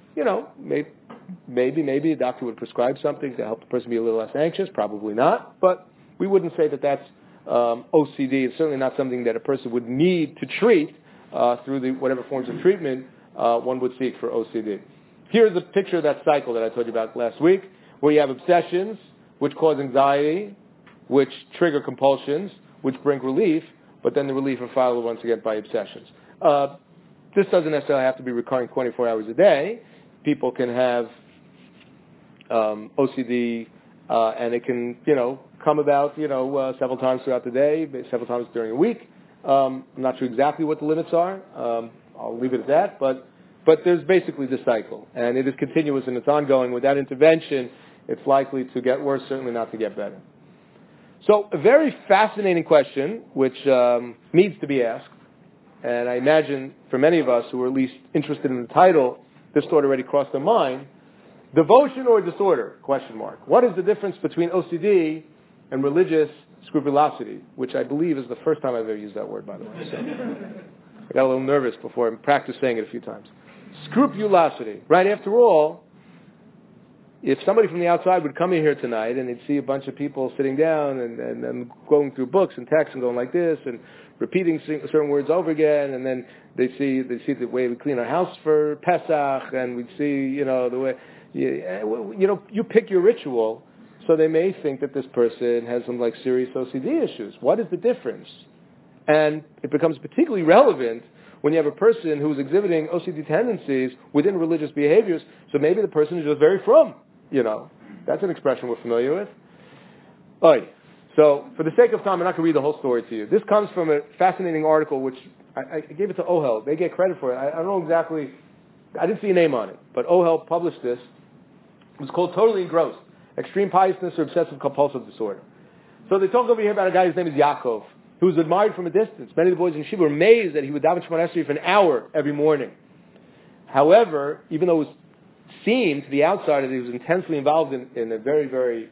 maybe a doctor would prescribe something to help the person be a little less anxious. Probably not. But we wouldn't say that that's OCD. It's certainly not something that a person would need to treat through whatever forms of treatment one would seek for OCD. Here's a picture of that cycle that I told you about last week, where you have obsessions, which cause anxiety, which trigger compulsions, which bring relief, but then the relief are followed once again by obsessions. This doesn't necessarily have to be recurring 24 hours a day. People can have OCD, and it can, come about, several times throughout the day, several times during a week. I'm not sure exactly what the limits are. I'll leave it at that, but there's basically this cycle, and it is continuous and it's ongoing. Without intervention, it's likely to get worse, certainly not to get better. So a very fascinating question, which needs to be asked, and I imagine for many of us who are at least interested in the title, this thought already crossed their mind. Devotion or disorder? Question mark. What is the difference between OCD and religious scrupulosity, which I believe is the first time I've ever used that word, by the way. So I got a little nervous before I practiced saying it a few times. Scrupulosity. Right, after all, if somebody from the outside would come in here tonight and they'd see a bunch of people sitting down and going through books and texts and going like this and repeating certain words over again, and then they see the way we clean our house for Pesach, and we'd see, the way, you pick your ritual, so they may think that this person has some like serious OCD issues. What is the difference? And it becomes particularly relevant when you have a person who's exhibiting OCD tendencies within religious behaviors, so maybe the person is just very frum. That's an expression we're familiar with. Oy. So, for the sake of time, I'm not going to read the whole story to you. This comes from a fascinating article, which I gave it to OHEL. They get credit for it. I don't know exactly, I didn't see a name on it, but OHEL published this. It was called Totally Engrossed, Extreme Piousness or Obsessive Compulsive Disorder. So they talk over here about a guy whose name is Yaakov, who was admired from a distance. Many of the boys in Yeshiva were amazed that he would daven Shemona Esrei for an hour every morning. However, even though it seemed to the outsider that he was intensely involved in a very, very,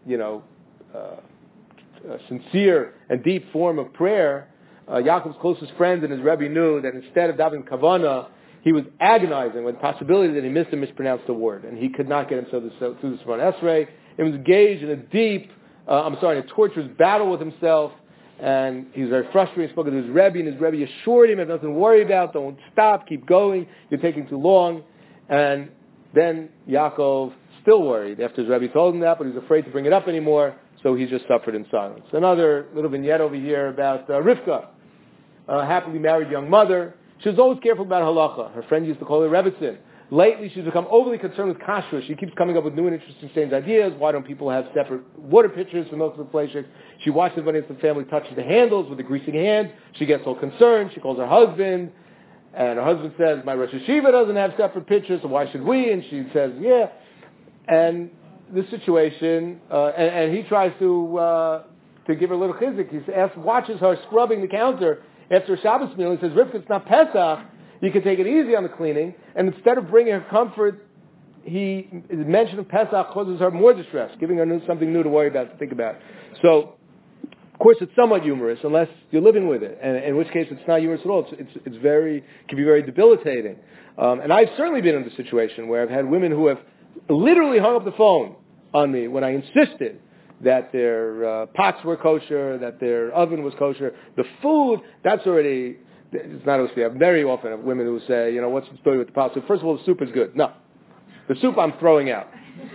sincere and deep form of prayer, Yaakov's closest friend and his Rebbe knew that instead of davening Kavanah, he was agonizing with the possibility that he missed and mispronounced a word, and he could not get himself through the Shemona Esrei. He was engaged in a torturous battle with himself, and he was very frustrated. He spoke to his Rebbe, and his Rebbe assured him, "Have nothing to worry about. Don't stop. Keep going. You're taking too long." And then Yaakov, still worried after his Rebbe told him that, but he was afraid to bring it up anymore, so he just suffered in silence. Another little vignette over here about Rivka, a happily married young mother. She was always careful about halacha. Her friend used to call her Rebbetzin. Lately, she's become overly concerned with kashrus. She keeps coming up with new and interesting, strange ideas. Why don't people have separate water pitchers for milk and fleshik? She watches when the family touches the handles with a greasing hand. She gets all concerned. She calls her husband, and her husband says, "My Rosh Hashiva doesn't have separate pitchers, so why should we?" And she says, "Yeah." And this situation, and he tries to give her a little chizik. He watches her scrubbing the counter after a Shabbos meal. He says, "Rivka, it's not Pesach. You can take it easy on the cleaning." And instead of bringing her comfort, his mention of Pesach causes her more distress, giving her something new to worry about, to think about. So, of course, it's somewhat humorous, unless you're living with it, and in which case it's not humorous at all. It can be very debilitating. And I've certainly been in the situation where I've had women who have literally hung up the phone on me when I insisted that their pots were kosher, that their oven was kosher. The food, that's already, it's not OCD. I very often have women who say, "What's the story with the pot soup?" First of all, the soup is good. No. The soup I'm throwing out.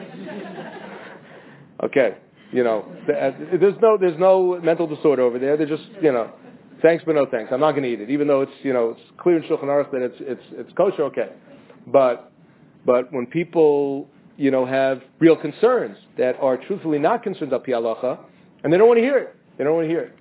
Okay. There's no mental disorder over there. They're just, thanks but no thanks. I'm not going to eat it, even though it's clear in Shulchan Aruch that it's kosher. Okay. But when people, have real concerns that are truthfully not concerns of halacha, and they don't want to hear it.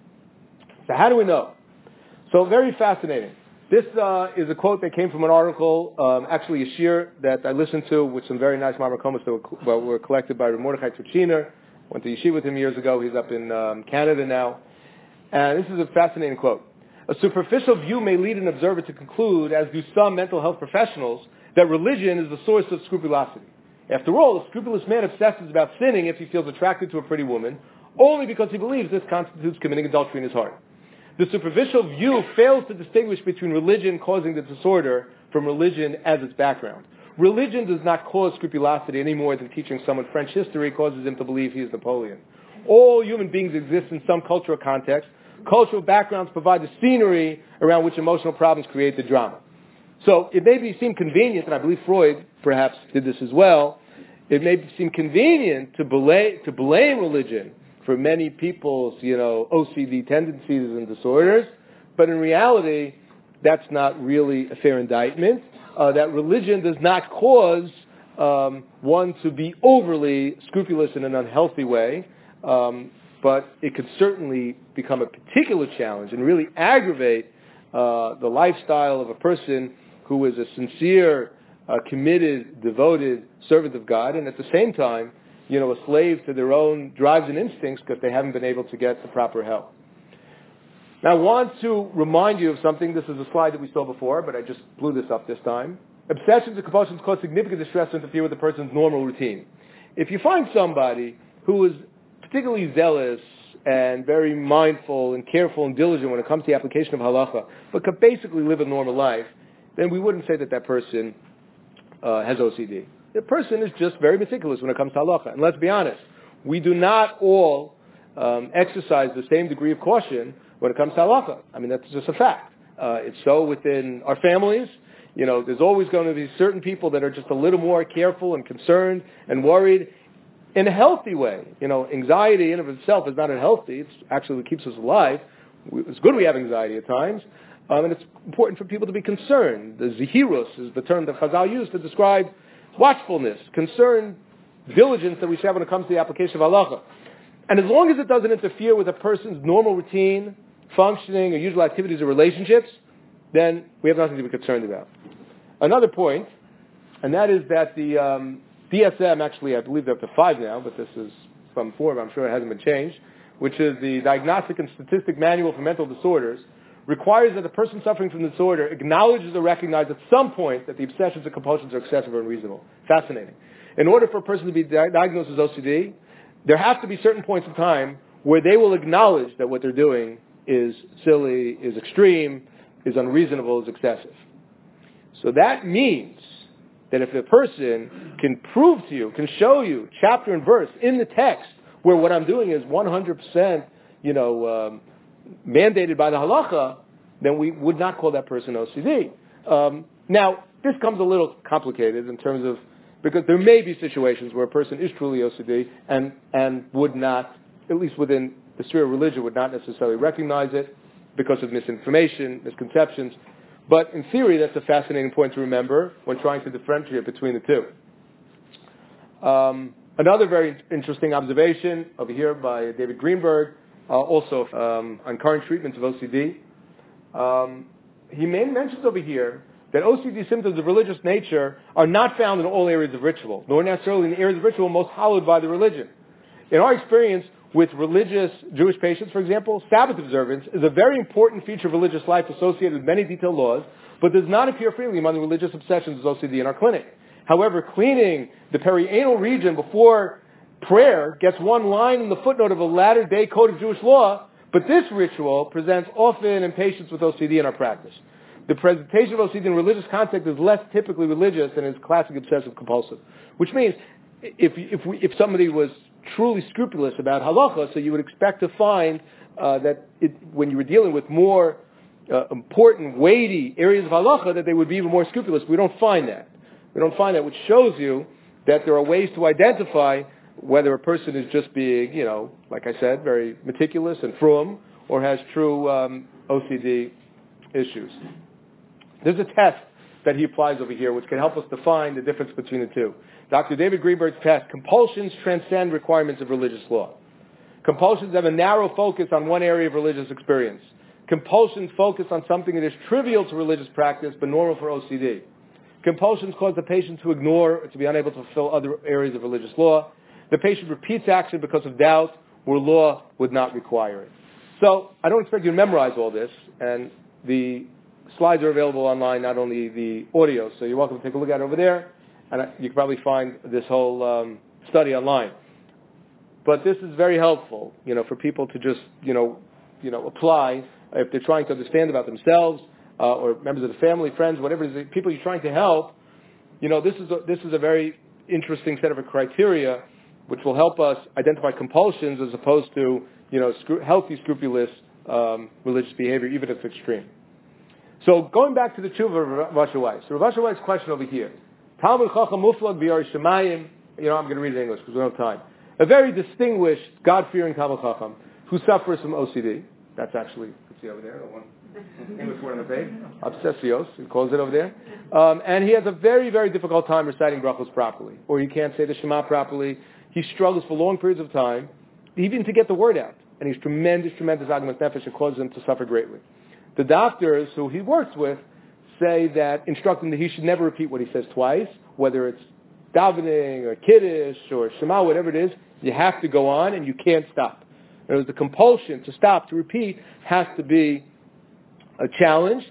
So how do we know? So very fascinating. This is a quote that came from an article, actually a shir that I listened to with some very nice Mamar Komas that were collected by Mordechai Turchiner. Went to yeshiva with him years ago. He's up in Canada now. And this is a fascinating quote. "A superficial view may lead an observer to conclude, as do some mental health professionals, that religion is the source of scrupulosity. After all, a scrupulous man obsesses about sinning if he feels attracted to a pretty woman, only because he believes this constitutes committing adultery in his heart. The superficial view fails to distinguish between religion causing the disorder from religion as its background. Religion does not cause scrupulosity any more than teaching someone French history causes him to believe he is Napoleon. All human beings exist in some cultural context. Cultural backgrounds provide the scenery around which emotional problems create the drama." So it may seem convenient, and I believe Freud perhaps did this as well, it may seem convenient to blame religion for many people's, OCD tendencies and disorders, but in reality, that's not really a fair indictment. That religion does not cause one to be overly scrupulous in an unhealthy way, but it could certainly become a particular challenge and really aggravate the lifestyle of a person who is a sincere, committed, devoted servant of God, and at the same time, a slave to their own drives and instincts because they haven't been able to get the proper help. Now, I want to remind you of something. This is a slide that we saw before, but I just blew this up this time. Obsessions and compulsions cause significant distress and interfere with a person's normal routine. If you find somebody who is particularly zealous and very mindful and careful and diligent when it comes to the application of halacha, but could basically live a normal life, then we wouldn't say that that person has OCD. The person is just very meticulous when it comes to halacha. And let's be honest, we do not all exercise the same degree of caution when it comes to halacha. I mean, that's just a fact. It's so within our families. There's always going to be certain people that are just a little more careful and concerned and worried in a healthy way. Anxiety in of itself is not unhealthy. It's actually what keeps us alive. It's good we have anxiety at times. And it's important for people to be concerned. The zihirus is the term that Chazal used to describe watchfulness, concern, diligence that we should have when it comes to the application of halacha. And as long as it doesn't interfere with a person's normal routine, functioning, or usual activities or relationships, then we have nothing to be concerned about. Another point, and that is that the DSM, actually I believe they're up to 5 now, but this is from 4, but I'm sure it hasn't been changed, which is the Diagnostic and Statistic Manual for Mental Disorders, requires that the person suffering from the disorder acknowledges or recognizes at some point that the obsessions and compulsions are excessive or unreasonable. Fascinating. In order for a person to be diagnosed as OCD, there have to be certain points in time where they will acknowledge that what they're doing is silly, is extreme, is unreasonable, is excessive. So that means that if a person can prove to you, can show you chapter and verse in the text where what I'm doing is 100%, mandated by the halacha, then we would not call that person OCD. Now, this comes a little complicated in terms of, because there may be situations where a person is truly OCD and would not, at least within the sphere of religion, would not necessarily recognize it because of misinformation, misconceptions. But in theory, that's a fascinating point to remember when trying to differentiate between the two. Another very interesting observation over here by David Greenberg, also on current treatments of OCD. He mentions over here that OCD symptoms of religious nature are not found in all areas of ritual, nor necessarily in the areas of ritual most hallowed by the religion. In our experience with religious Jewish patients, for example, Sabbath observance is a very important feature of religious life associated with many detailed laws, but does not appear freely among the religious obsessions of OCD in our clinic. However, cleaning the perianal region before prayer gets one line in the footnote of a latter-day code of Jewish law, but this ritual presents often in patients with OCD in our practice. The presentation of OCD in religious context is less typically religious than is classic obsessive-compulsive, which means if somebody was truly scrupulous about halacha, so you would expect to find that when you were dealing with more important, weighty areas of halacha, that they would be even more scrupulous. We don't find that. Which shows you that there are ways to identify whether a person is just being, like I said, very meticulous and frum, or has true OCD issues. There's a test that he applies over here which can help us define the difference between the two. Dr. David Greenberg's test: compulsions transcend requirements of religious law. Compulsions have a narrow focus on one area of religious experience. Compulsions focus on something that is trivial to religious practice but normal for OCD. Compulsions cause the patient to ignore or to be unable to fulfill other areas of religious law. The patient repeats action because of doubt where law would not require it. So I don't expect you to memorize all this, and the slides are available online, not only the audio, so you're welcome to take a look at it over there, and you can probably find this whole study online. But this is very helpful, for people to just, apply if they're trying to understand about themselves or members of the family, friends, whatever it is, people you're trying to help. This is a very interesting set of criteria which will help us identify compulsions as opposed to, healthy, scrupulous religious behavior, even if it's extreme. So going back to the tshuva of Rav Asher Weiss. So Rav Asher Weiss' question over here. Talmud Chacham Muflag B'Yarei Shemayim. I'm going to read it in English because we don't have time. A very distinguished, God-fearing Talmud Chacham who suffers from OCD. That's actually, you can see over there, the one English word on the page. Obsessios, he calls it over there. And he has a very, very difficult time reciting brachos properly. Or he can't say the Shema properly. He struggles for long periods of time, even to get the word out. And he's tremendous agmas nefesh. It causes him to suffer greatly. The doctors who he works with say that, instruct him that he should never repeat what he says twice, whether it's davening or kiddush or shema, whatever it is. You have to go on and you can't stop. In other words, the compulsion to stop, to repeat, has to be challenged.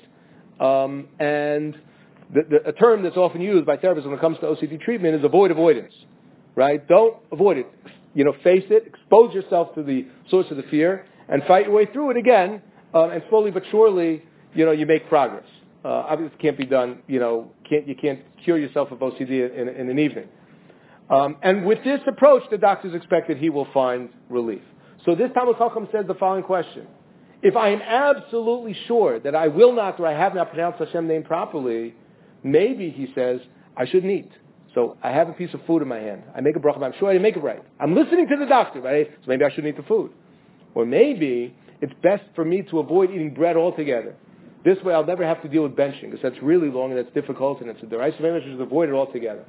And a term that's often used by therapists when it comes to OCD treatment is avoidance. Right? Don't avoid it. face it, expose yourself to the source of the fear, and fight your way through it again, and slowly but surely, you make progress. Obviously, it can't be done, you can't cure yourself of OCD in an evening. And with this approach, the doctors expect that he will find relief. So this Talmud Chacham says the following question. If I am absolutely sure that I will not or I have not pronounced Hashem's name properly, maybe, he says, I shouldn't eat. So I have a piece of food in my hand. I make a bracha, but I'm sure I didn't make it right. I'm listening to the doctor, right? So maybe I shouldn't eat the food. Or maybe it's best for me to avoid eating bread altogether. This way I'll never have to deal with benching, because that's really long and that's difficult, and it's a deraisa of should avoid it altogether.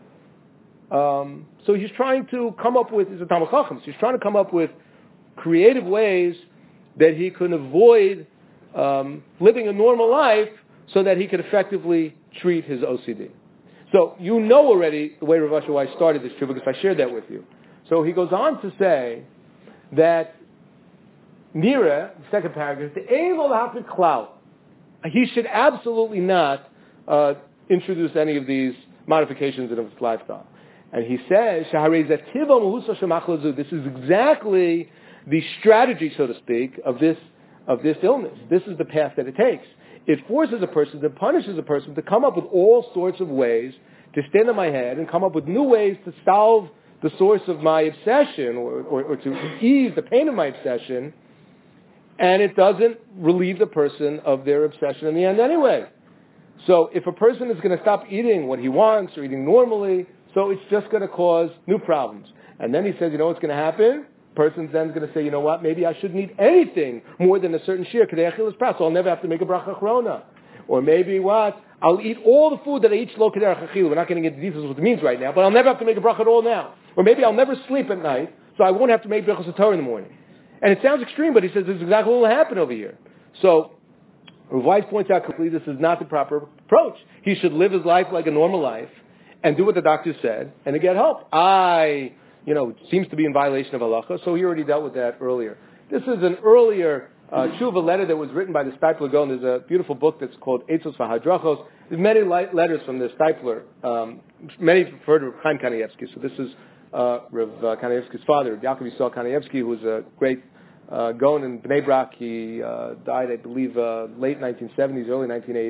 So he's trying to come up with, he's a Talmud Chacham, so he's trying to come up with creative ways that he can avoid living a normal life so that he could effectively treat his OCD. So you know already the way Rav Asher Weiss started this trip, because I shared that with you. So he goes on to say that Nira, the second paragraph, the Evil Hafid Klau, he should absolutely not introduce any of these modifications in his lifestyle. And he says, this is exactly the strategy, so to speak, of this illness. This is the path that it takes. It forces a person, it punishes a person to come up with all sorts of ways to stand on my head and come up with new ways to solve the source of my obsession or to ease the pain of my obsession, and it doesn't relieve the person of their obsession in the end anyway. So if a person is going to stop eating what he wants or eating normally, so it's just going to cause new problems. And then he says, what's going to happen? Person's then going to say, maybe I shouldn't eat anything more than a certain shir, kedei achilas pras, so I'll never have to make a bracha achrona. Or maybe I'll eat all the food that I eat shlo kedei achilas. We're not going to get into details of what it means right now, but I'll never have to make a bracha at all now. Or maybe I'll never sleep at night, so I won't have to make brachas Torah in the morning. And it sounds extreme, but he says this is exactly what will happen over here. So Rav Weiss points out completely this is not the proper approach. He should live his life like a normal life and do what the doctor said and to get help. It seems to be in violation of halacha, so he already dealt with that earlier. This is an earlier tshuva letter that was written by the Steipler Gaon. There's a beautiful book that's called Eitzos V'Hadrachos. There's many letters from the Steipler. Many refer to Chaim Kanievsky, so this is Rav Kanievsky's father, Yaakov Yisrael Kanievsky, who was a great Gaon in Bnei Brak. He died, I believe, late 1970s, early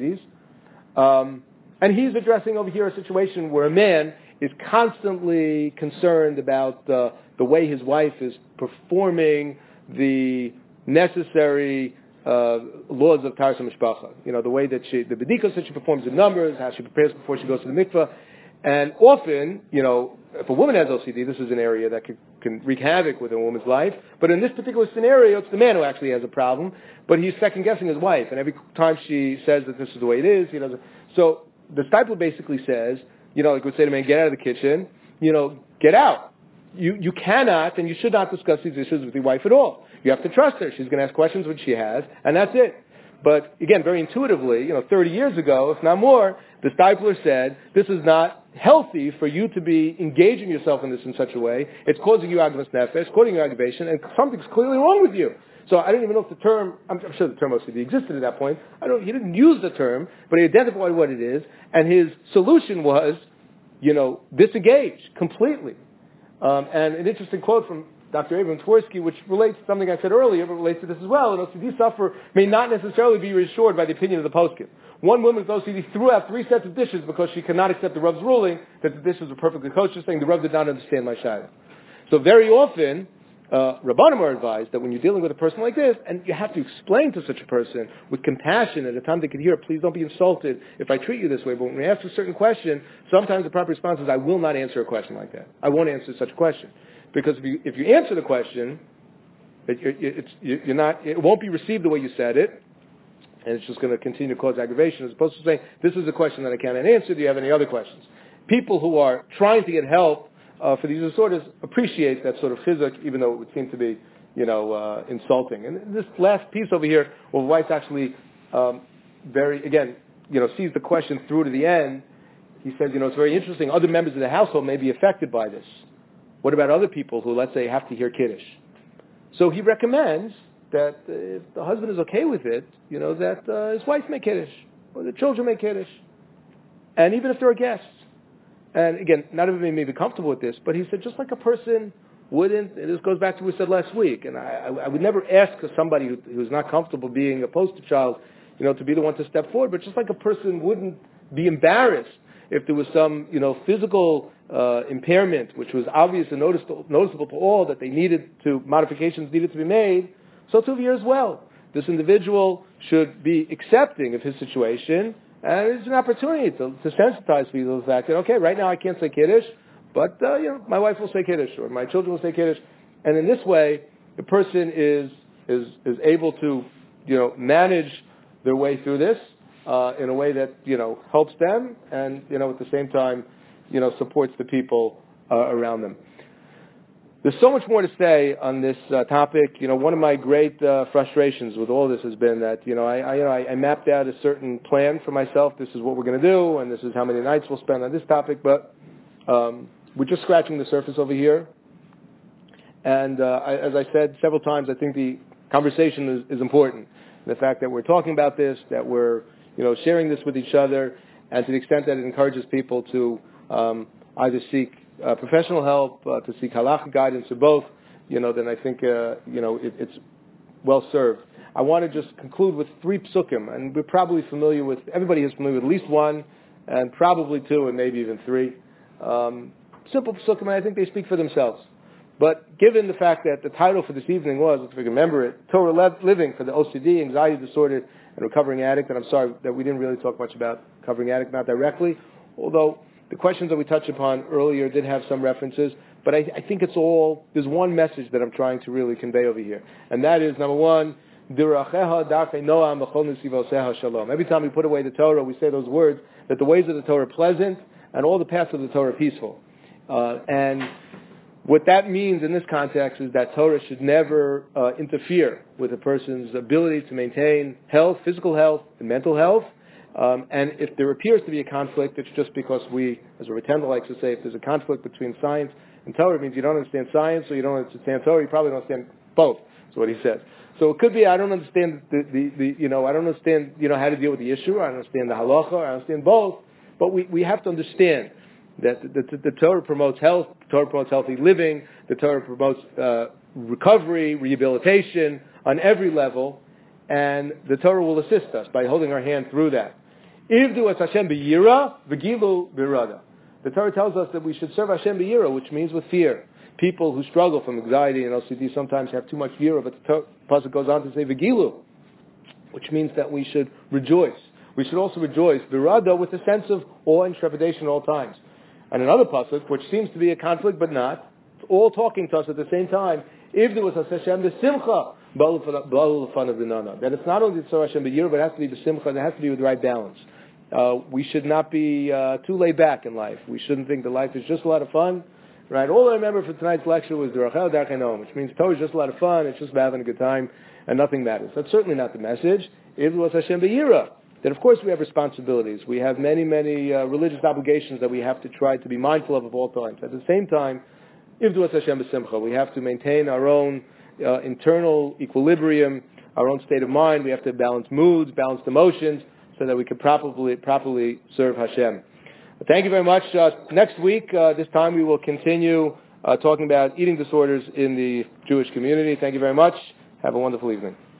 1980s. And he's addressing over here a situation where a man is constantly concerned about the way his wife is performing the necessary laws of Taras HaMishpacha. The way that the bedikos that she performs the numbers, how she prepares before she goes to the mikveh. And often, if a woman has OCD, this is an area that can wreak havoc with a woman's life. But in this particular scenario, it's the man who actually has a problem. But he's second-guessing his wife. And every time she says that this is the way it is, he doesn't. So the Steipler basically says, like we say to men, get out of the kitchen, get out. You cannot and you should not discuss these issues with your wife at all. You have to trust her. She's going to ask questions when she has, and that's it. But again, very intuitively, 30 years ago, if not more, the Steipler said, this is not healthy for you to be engaging yourself in this in such a way. It's causing you agmas nefesh, causing you aggravation, and something's clearly wrong with you. So I don't even know if the term, I'm sure the term OCD existed at that point. He didn't use the term, but he identified what it is, and his solution was, disengage completely. And an interesting quote from Dr. Abraham Tversky, which relates to something I said earlier, but relates to this as well. An OCD sufferer may not necessarily be reassured by the opinion of the poskim. One woman with OCD threw out 3 sets of dishes because she could not accept the Rav's ruling that the dishes were perfectly kosher, saying the Rav did not understand my shayla. So very often, Rabbanim are advised that when you're dealing with a person like this, and you have to explain to such a person with compassion at a time they can hear, please don't be insulted if I treat you this way, but when we ask a certain question, sometimes the proper response is, I will not answer a question like that. I won't answer such a question. Because if you answer the question, it won't be received the way you said it, and it's just going to continue to cause aggravation, as opposed to saying, this is a question that I cannot answer, do you have any other questions? People who are trying to get help for these disorders appreciate that sort of chizuk, even though it would seem to be, insulting. And this last piece over here, where Weiss actually sees the question through to the end. He says, it's very interesting. Other members of the household may be affected by this. What about other people who, let's say, have to hear Kiddush? So he recommends that if the husband is okay with it, that his wife make Kiddush, or the children make Kiddush. And even if there are guests. And again, not everybody may be comfortable with this, but he said just like a person wouldn't, and this goes back to what we said last week, and I would never ask somebody who's not comfortable being a poster child, to be the one to step forward, but just like a person wouldn't be embarrassed if there was some, physical impairment, which was obvious and noticeable to all, that modifications needed to be made, so too here as well. This individual should be accepting of his situation, and it's an opportunity to sensitize people to the fact that, okay, right now I can't say Kiddush, but, my wife will say Kiddush, or my children will say Kiddush, and in this way, the person is able to, manage their way through this, in a way that, helps them, and, at the same time, supports the people around them. There's so much more to say on this topic. One of my great frustrations with all this has been that, I mapped out a certain plan for myself. This is what we're going to do, and this is how many nights we'll spend on this topic, but we're just scratching the surface over here. And as I said several times, I think the conversation is important. The fact that we're talking about this, that we're sharing this with each other, and to the extent that it encourages people to either seek professional help, to seek halachic guidance, or both, then I think it's well served. I want to just conclude with 3 psukim, and we're probably everybody is familiar with at least one, and probably 2, and maybe even 3. Simple psukim, and I think they speak for themselves. But given the fact that the title for this evening was, if we remember it, Torah Living for the OCD, Anxiety Disorder, and Recovering Addict, and I'm sorry that we didn't really talk much about Recovering Addict, not directly, although the questions that we touched upon earlier did have some references, but I think there's one message that I'm trying to really convey over here, and that is, number 1, every time we put away the Torah, we say those words, that the ways of the Torah are pleasant, and all the paths of the Torah are peaceful. And what that means in this context is that Torah should never interfere with a person's ability to maintain health, physical health, and mental health. And if there appears to be a conflict, it's just because we, as Rabbi Tendel likes to say, if there's a conflict between science and Torah, it means you don't understand science, or you don't understand Torah, you probably don't understand both, is what he says. So it could be, I don't understand I don't understand, how to deal with the issue, I don't understand the halacha, I understand both, but we have to understand that the Torah promotes health, the Torah promotes healthy living, the Torah promotes recovery, rehabilitation on every level, and the Torah will assist us by holding our hand through that. Ivdu es Hashem b'yira, v'gilu b'irada. The Torah tells us that we should serve Hashem b'yira, which means with fear. People who struggle from anxiety and OCD sometimes have too much yira, but the pasuk goes on to say v'gilu, which means that we should rejoice. We should also rejoice b'irada with a sense of awe and trepidation at all times. And another pasuk, which seems to be a conflict but not, all talking to us at the same time, Ivdu es Hashem b'simcha, that it's not only the Hashem b'yira, but it has to be the simcha, and it has to be with the right balance. We should not be too laid back in life. We shouldn't think that life is just a lot of fun. Right? All I remember from tonight's lecture was Derachel Darchei Noam, which means Torah is just a lot of fun, it's just having a good time, and nothing matters. That's certainly not the message. Ivdu es Hashem b'yira. That of course we have responsibilities. We have many, many religious obligations that we have to try to be mindful of all times. At the same time, Ivdu es Hashem b'simcha. We have to maintain our own internal equilibrium, our own state of mind. We have to balance moods, balance emotions, so that we can properly serve Hashem. Thank you very much. Next week, this time we will continue talking about eating disorders in the Jewish community. Thank you very much. Have a wonderful evening.